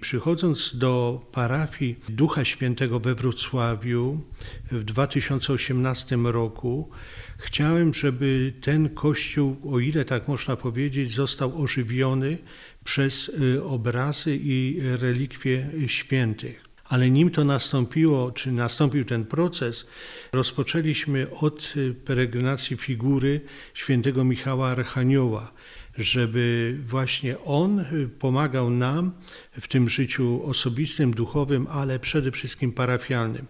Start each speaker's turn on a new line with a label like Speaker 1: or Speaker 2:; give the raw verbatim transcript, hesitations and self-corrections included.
Speaker 1: Przychodząc do parafii Ducha Świętego we Wrocławiu w dwa tysiące osiemnastym roku, chciałem, żeby ten kościół, o ile tak można powiedzieć, został ożywiony przez obrazy i relikwie świętych. Ale nim to nastąpiło, czy nastąpił ten proces, rozpoczęliśmy od peregrinacji figury świętego Michała Archanioła, żeby właśnie on pomagał nam w tym życiu osobistym, duchowym, ale przede wszystkim parafialnym.